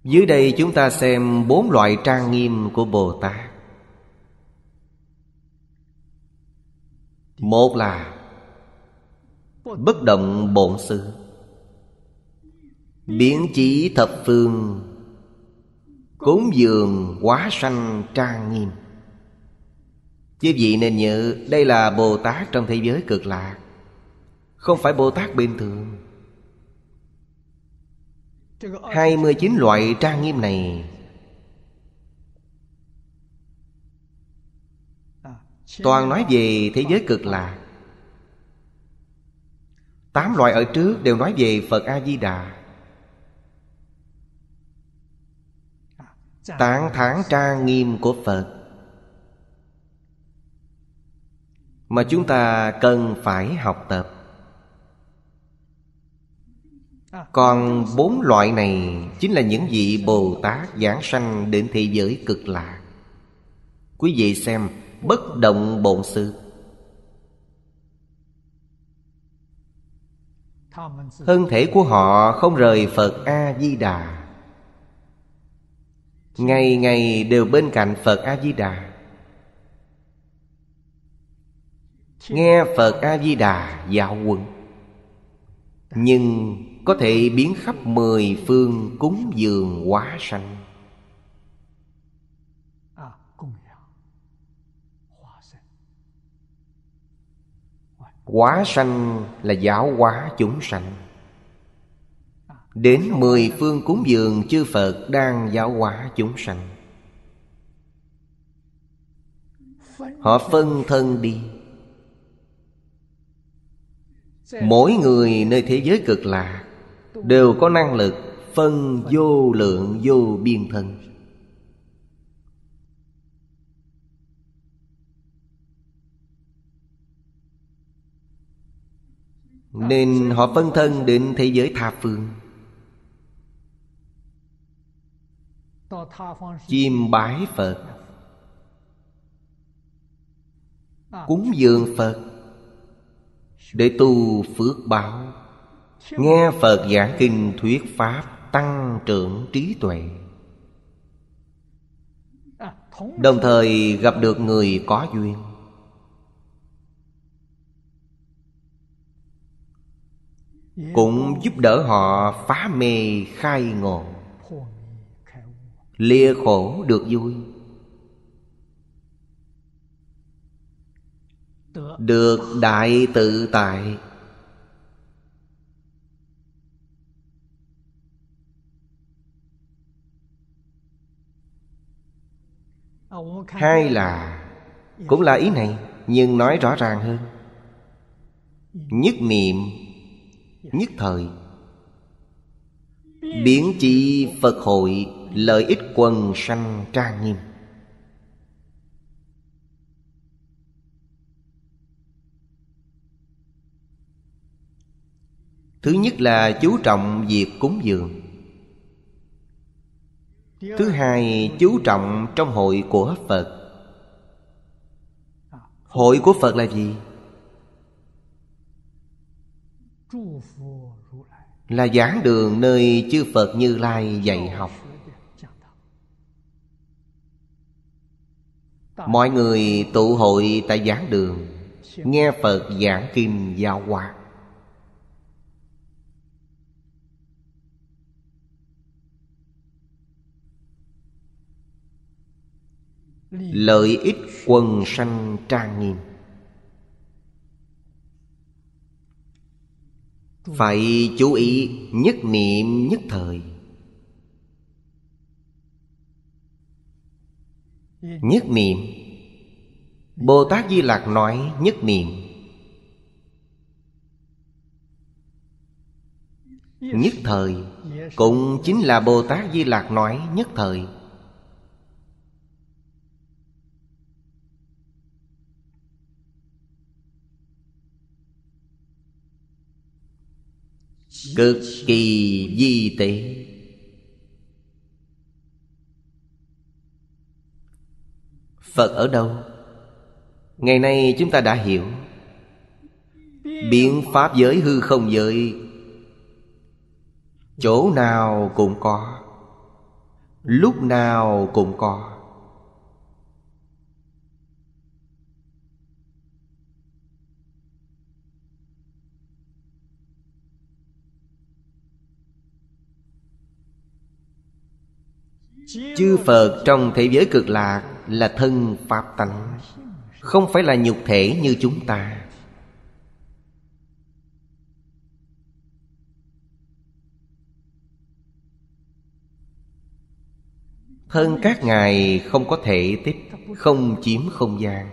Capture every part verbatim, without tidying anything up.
Dưới đây chúng ta xem bốn loại trang nghiêm của Bồ Tát. Một là bất động bổn sư, biến chí thập phương, cúng dường hóa sanh trang nghiêm. Quý vị nên nhớ, đây là Bồ Tát trong thế giới Cực Lạc, không phải Bồ Tát bình thường. Hai mươi chín loại trang nghiêm này toàn nói về thế giới Cực Lạc. Tám loại ở trước đều nói về Phật A-di-đà. Tán thán trang nghiêm của Phật mà chúng ta cần phải học tập. Còn bốn loại này chính là những vị Bồ Tát giảng sanh đến thế giới Cực Lạc. Quý vị xem bất động bổn sư, thân thể của họ không rời Phật A-di-đà, ngày ngày đều bên cạnh Phật A-di-đà, nghe Phật A-di-đà giáo huấn, nhưng có thể biến khắp mười phương cúng dường hóa sanh. Hóa sanh là giáo hóa chúng sanh. Đến mười phương cúng dường chư Phật đang giáo hóa chúng sanh. Họ phân thân đi. Mỗi người nơi thế giới Cực Lạc đều có năng lực phân vô lượng vô biên thân. Nên họ phân thân đến thế giới tha phương, chiêm bái Phật, cúng dường Phật để tu phước báo, nghe Phật giảng kinh thuyết pháp, tăng trưởng trí tuệ. Đồng thời gặp được người có duyên, cũng giúp đỡ họ phá mê khai ngộ, lìa khổ được vui, được đại tự tại. Hai là cũng là ý này, nhưng nói rõ ràng hơn. Nhất niệm nhất thời, biến chi Phật hội, lợi ích quần sanh trang nghiêm. Thứ nhất là chú trọng việc cúng dường. Thứ hai, chú trọng trong hội của Phật. Hội của Phật là gì? Là giảng đường nơi chư Phật Như Lai dạy học. Mọi người tụ hội tại giảng đường, nghe Phật giảng kinh giáo hóa. Lợi ích quần sanh trang nghiêm. Phải chú ý nhất niệm nhất thời. Nhất niệm, Bồ Tát Di Lặc nói nhất niệm. Nhất thời cũng chính là Bồ Tát Di Lặc nói nhất thời. Cực kỳ vi tế. Phật ở đâu? Ngày nay chúng ta đã hiểu. Biến pháp giới hư không giới, chỗ nào cũng có. lúc nào cũng có. Chư Phật trong thế giới cực lạc là thân pháp tánh, không phải là nhục thể như chúng ta. Thân các ngài không có thể tích, không chiếm không gian.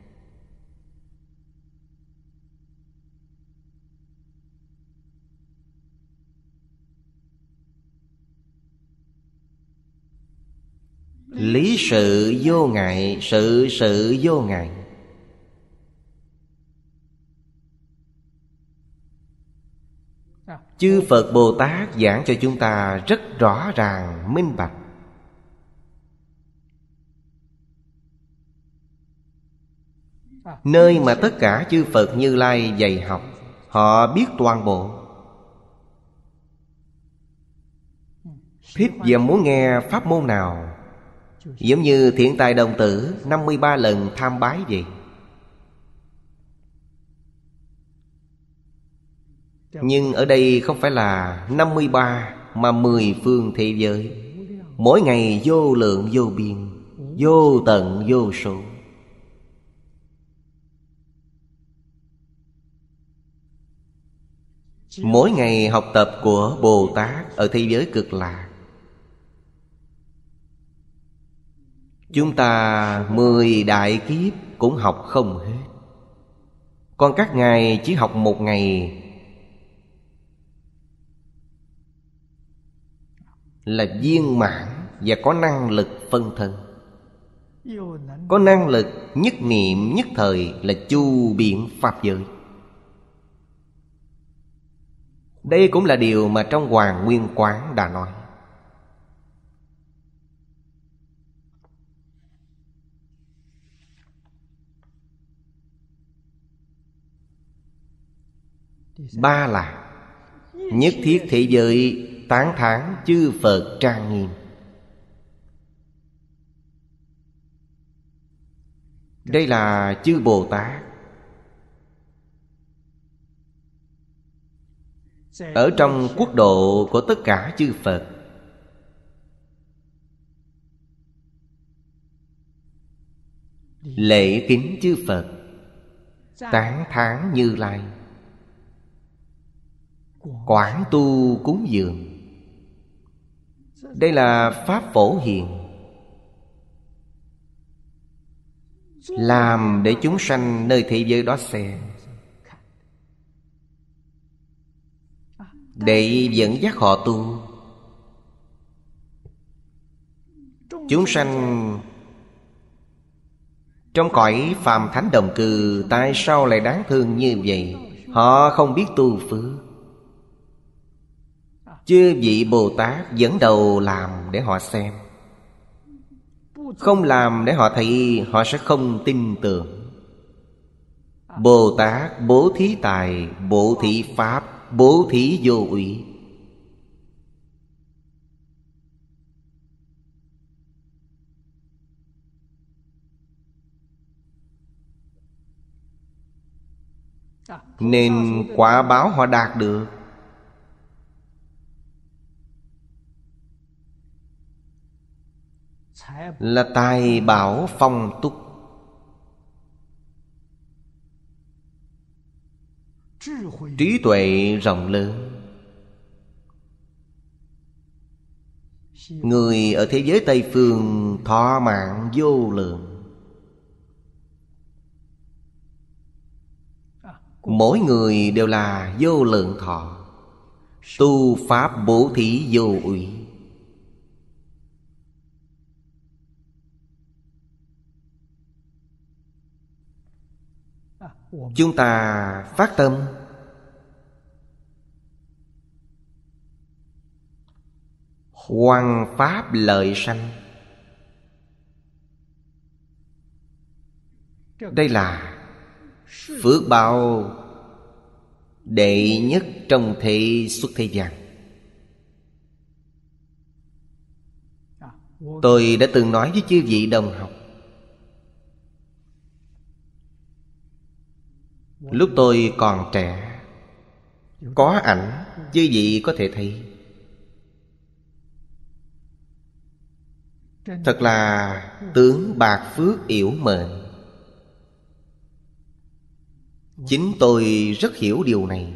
Lý sự vô ngại, sự sự vô ngại. Chư Phật Bồ Tát giảng cho chúng ta rất rõ ràng, minh bạch. Nơi mà tất cả chư Phật Như Lai dạy học, họ biết toàn bộ. Thích và muốn nghe pháp môn nào, giống như Thiện Tài Đồng Tử năm mươi ba lần tham bái vậy. Nhưng ở đây không phải là năm mươi ba, mà mười phương thế giới. Mỗi ngày vô lượng vô biên, vô tận vô số. Mỗi ngày học tập của Bồ Tát ở thế giới cực lạc, chúng ta mười đại kiếp cũng học không hết. Còn các ngài chỉ học một ngày là viên mãn và có năng lực phân thân. Có năng lực nhất niệm nhất thời là chu biện pháp giới. Đây cũng là điều mà trong Hoàng Nguyên Quán đã nói. Ba là nhất thiết thế giới tán thán chư Phật trang nghiêm. Đây là chư Bồ Tát ở trong quốc độ của tất cả chư Phật. Lễ kính chư Phật, tán thán Như Lai, quảng tu cúng dường. Đây là pháp phổ hiền, làm để chúng sanh nơi thế giới đó xem, để dẫn dắt họ tu. Chúng sanh trong cõi phàm thánh đồng cư tại sao lại đáng thương như vậy? Họ không biết tu phước. Chư vị Bồ Tát dẫn đầu làm để họ xem. Không làm để họ thấy, họ sẽ không tin tưởng. Bồ Tát bố thí tài, bố thí pháp, bố thí vô úy. Nên quả báo họ đạt được. Là tài bảo phong túc, trí tuệ rộng lớn. Người ở thế giới Tây Phương thọ mạng vô lượng. Mỗi người đều là vô lượng thọ. Tu pháp bố thí vô úy. Chúng ta phát tâm hoằng pháp lợi sanh. Đây là phước báo đệ nhất trong thế xuất thế gian. Tôi đã từng nói với chư vị đồng học, lúc tôi còn trẻ, có ảnh, chư vị có thể thấy. Thật là tướng bạc phước yểu mệnh. Chính tôi rất hiểu điều này.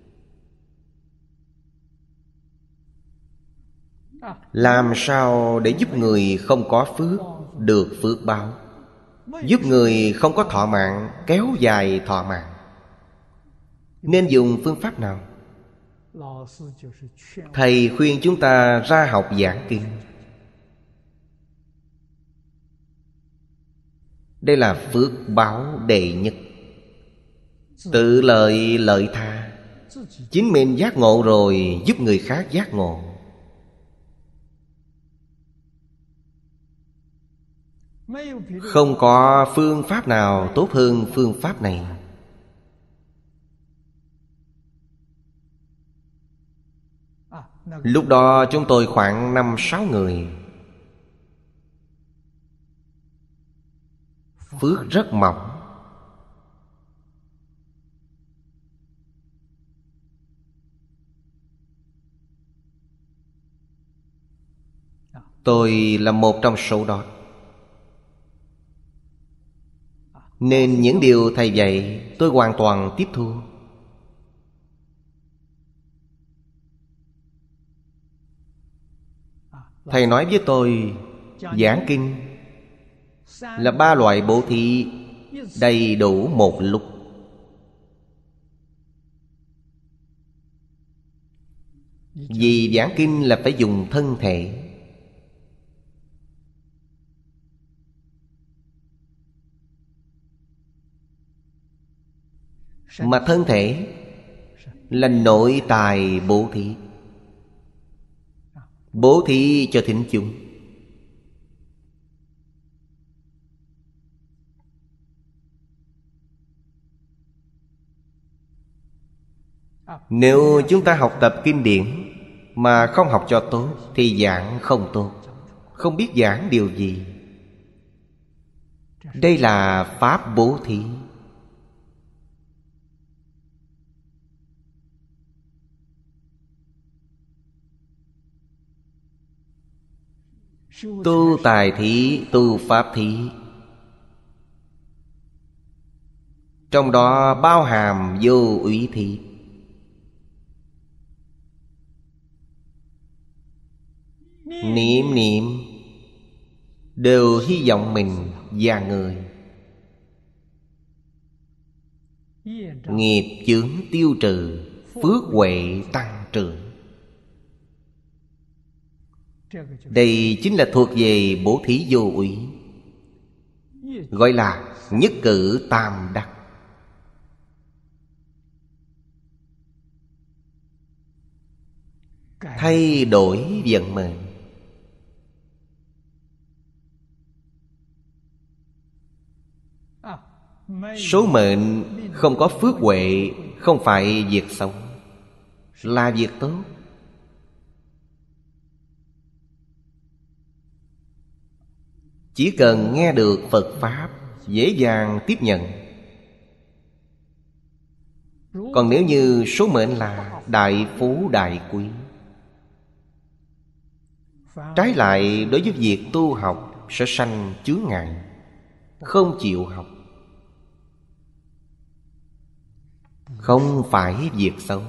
Làm sao để giúp người không có phước được phước báo, giúp người không có thọ mạng kéo dài thọ mạng? Nên dùng phương pháp nào? Thầy khuyên chúng ta ra học giảng kinh. Đây là phước báo đệ nhất. Tự lợi lợi tha. Chính mình giác ngộ rồi giúp người khác giác ngộ. Không có phương pháp nào tốt hơn phương pháp này. Lúc đó chúng tôi khoảng năm sáu người. Phước rất mỏng. Tôi là một trong số đó. Nên những điều thầy dạy tôi hoàn toàn tiếp thu. Thầy nói với tôi, giảng kinh là ba loại bố thí đầy đủ một lúc. Vì giảng kinh là phải dùng thân thể. Mà thân thể là nội tài bố thí. Bố thí cho thính chúng. Nếu chúng ta học tập kinh điển mà không học cho tốt thì giảng không tốt, không biết giảng điều gì. Đây là pháp bố thí. Tu tài thí, tu pháp thí, trong đó bao hàm vô úy thí. Niệm niệm đều hy vọng mình và người. Nghiệp chướng tiêu trừ, phước huệ tăng trưởng. Đây chính là thuộc về bố thí vô úy, gọi là nhất cử tam đắc. Thay đổi vận mệnh. Số mệnh không có phước huệ không phải việc xấu, là việc tốt. Chỉ cần nghe được Phật Pháp, dễ dàng tiếp nhận. Còn nếu như số mệnh là đại phú đại quý, trái lại đối với việc tu học sẽ sanh chướng ngại, không chịu học. Không phải việc xấu.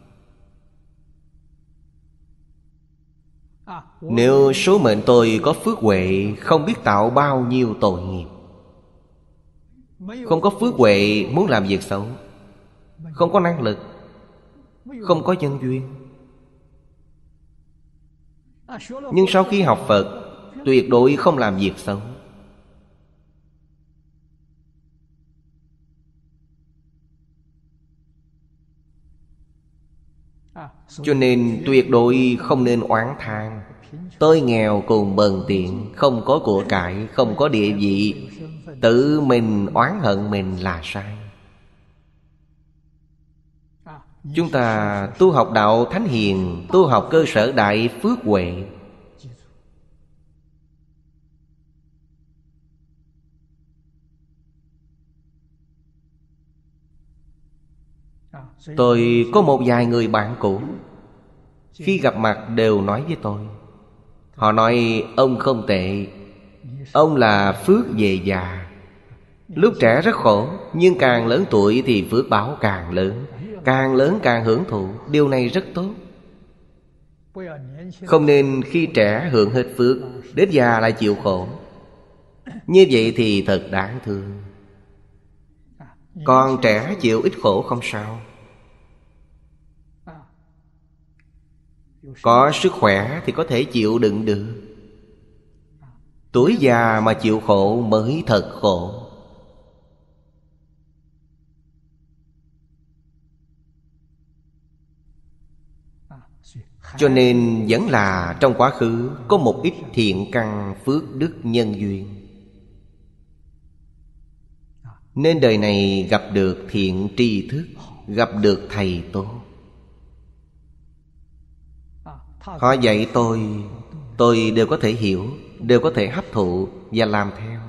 Nếu số mệnh tôi có phước huệ, không biết tạo bao nhiêu tội nghiệp. Không có phước huệ muốn làm việc xấu, không có năng lực, không có nhân duyên. Nhưng sau khi học Phật, tuyệt đối không làm việc xấu. Cho nên tuyệt đối không nên oán than tôi nghèo cùng bần tiện, không có của cải, không có địa vị. Tự mình oán hận mình là sai. Chúng ta tu học đạo Thánh Hiền, tu học cơ sở đại phước huệ, Tôi có một vài người bạn cũ, khi gặp mặt đều nói với tôi, họ nói ông không tệ, ông là phước về già. Lúc trẻ rất khổ, nhưng càng lớn tuổi thì phước báo càng lớn, càng lớn càng hưởng thụ. Điều này rất tốt. Không nên khi trẻ hưởng hết phước, đến già lại chịu khổ. Như vậy thì thật đáng thương. Còn trẻ chịu ít khổ không sao. Có sức khỏe thì có thể chịu đựng được. Tuổi già mà chịu khổ mới thật khổ. Cho nên vẫn là trong quá khứ có một ít thiện căn phước đức nhân duyên, nên đời này gặp được thiện tri thức, gặp được thầy tốt. Họ dạy tôi, tôi đều có thể hiểu, đều có thể hấp thụ và làm theo.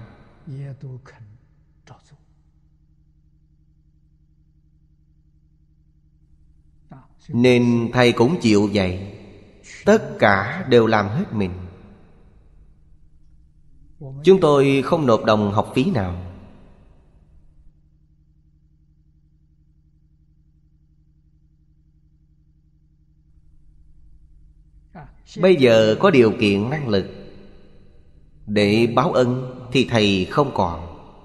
Nên thầy cũng chịu dạy. Tất cả đều làm hết mình. Chúng tôi không nộp đồng học phí nào. Bây giờ có điều kiện năng lực để báo ân thì thầy không còn.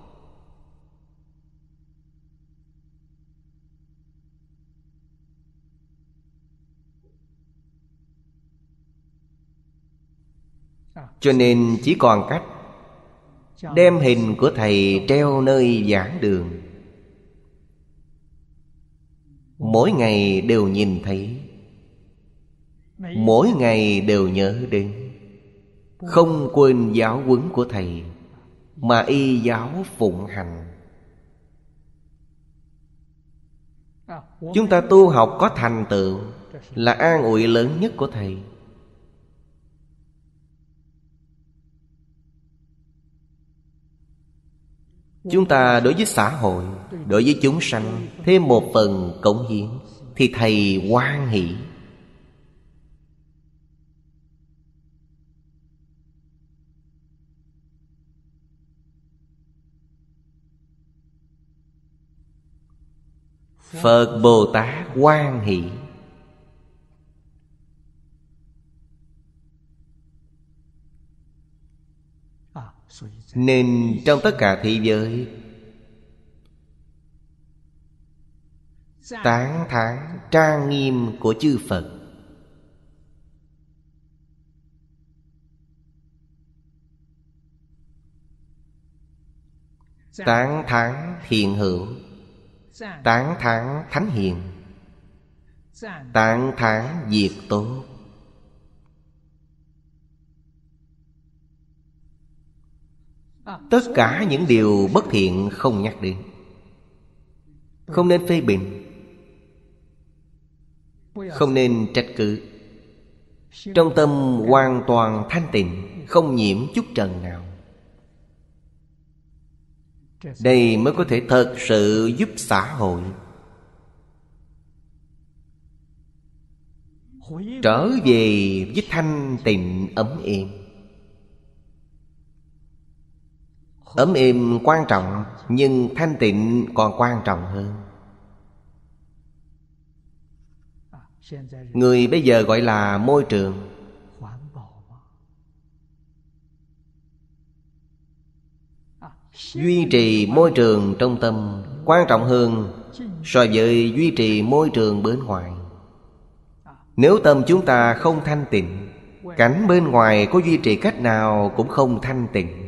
Cho nên chỉ còn cách đem hình của thầy treo nơi giảng đường, mỗi ngày đều nhìn thấy, mỗi ngày đều nhớ đến, không quên giáo huấn của thầy mà y giáo phụng hành. Chúng ta tu học có thành tựu là an ủi lớn nhất của thầy. Chúng ta đối với xã hội, đối với chúng sanh thêm một phần cống hiến thì thầy hoan hỷ. Phật Bồ Tát hoan hỷ. Nên trong tất cả thế giới, tán thán trang nghiêm của chư Phật, tán thán thiện hữu, tán thán thánh hiền, tán thán việc tốt. Tất cả những điều bất thiện không nhắc đến, không nên phê bình, không nên trách cứ. Trong tâm hoàn toàn thanh tịnh, không nhiễm chút trần nào. Đây mới có thể thật sự giúp xã hội trở về với thanh tịnh ấm êm. Ấm êm quan trọng, nhưng thanh tịnh còn quan trọng hơn. Người bây giờ gọi là môi trường. Duy trì môi trường trong tâm quan trọng hơn so với duy trì môi trường bên ngoài. Nếu tâm chúng ta không thanh tịnh, cảnh bên ngoài có duy trì cách nào cũng không thanh tịnh.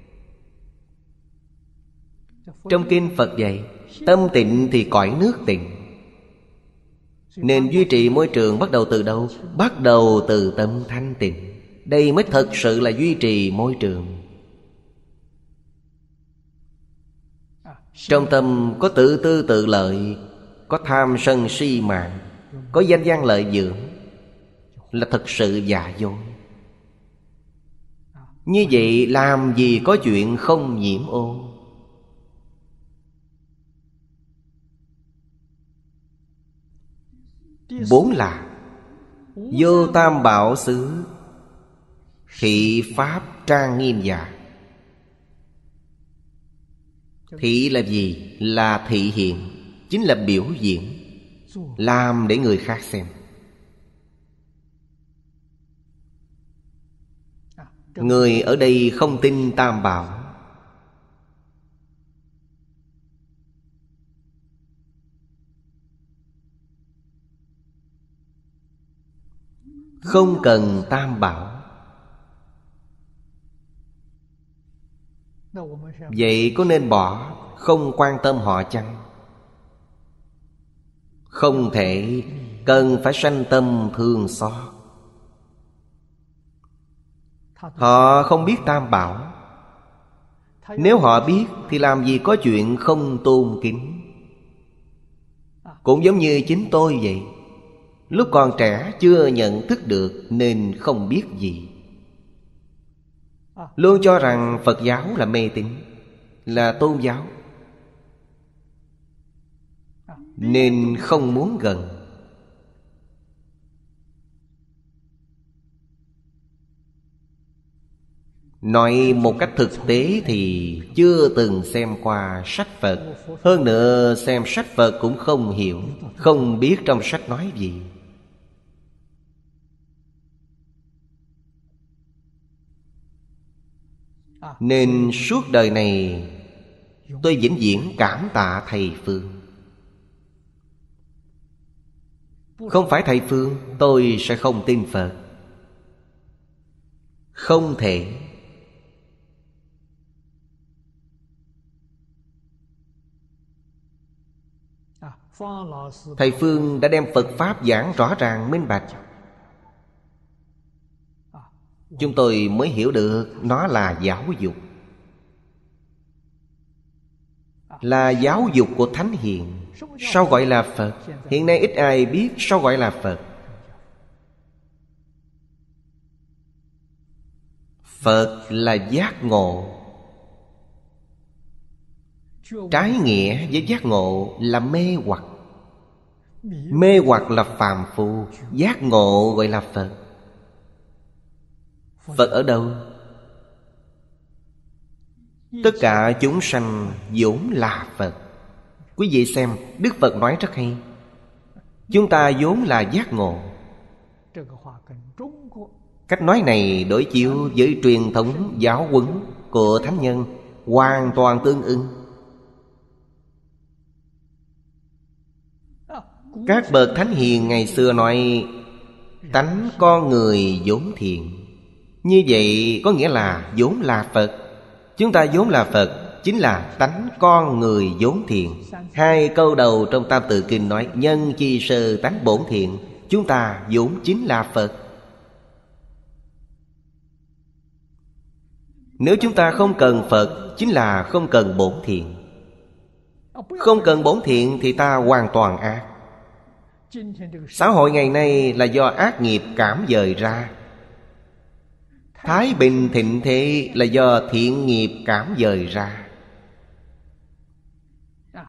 Trong kinh Phật dạy, tâm tịnh thì cõi nước tịnh. Nên duy trì môi trường bắt đầu từ đâu? Bắt đầu từ tâm thanh tịnh. Đây mới thật sự là duy trì môi trường. Trong tâm có tự tư tự lợi, có tham sân si mạng, có danh văn lợi dưỡng, là thật sự giả dối. Như vậy làm gì có chuyện không nhiễm ô. Bốn là vô tam bảo xứ, thị pháp trang nghiêm giả. Thị là gì? Là thị hiện, chính là biểu diễn, làm để người khác xem. Người ở đây không tin tam bảo, không cần tam bảo. Vậy có nên bỏ, không quan tâm họ chăng? Không thể, cần phải sanh tâm thương xót. Họ không biết tam bảo. Nếu họ biết thì làm gì có chuyện không tôn kính. Cũng giống như chính tôi vậy. Lúc còn trẻ chưa nhận thức được nên không biết gì, luôn cho rằng Phật giáo là mê tín, là tôn giáo, nên không muốn gần. Nói một cách thực tế thì chưa từng xem qua sách Phật. Hơn nữa xem sách Phật cũng không hiểu, không biết trong sách nói gì. Nên suốt đời này tôi vĩnh viễn cảm tạ thầy Phương. Không phải thầy Phương, tôi sẽ không tin Phật. Không thể. Thầy Phương đã đem Phật Pháp giảng rõ ràng minh bạch, chúng tôi mới hiểu được nó là giáo dục, là giáo dục của Thánh Hiền. Sao gọi là Phật? Hiện nay ít ai biết sao gọi là Phật. Phật là giác ngộ. Trái nghĩa với giác ngộ là mê hoặc. Mê hoặc là phàm phu, giác ngộ gọi là Phật. Phật ở đâu? Tất cả chúng sanh vốn là Phật. Quý vị xem, Đức Phật nói rất hay. Chúng ta vốn là giác ngộ. Cách nói này đối chiếu với truyền thống giáo huấn của Thánh Nhân hoàn toàn tương ưng. Các bậc Thánh Hiền ngày xưa nói tánh con người vốn thiện. Như vậy có nghĩa là vốn là Phật. Chúng ta vốn là Phật, chính là tánh con người vốn thiện. Hai câu đầu trong Tam Tự Kinh nói nhân chi sơ tánh bổn thiện. Chúng ta vốn chính là Phật. Nếu chúng ta không cần Phật, chính là không cần bổn thiện. Không cần bổn thiện thì ta hoàn toàn ác. Xã hội ngày nay là do ác nghiệp cảm dời ra. Thái bình thịnh thế là do thiện nghiệp cảm dời ra.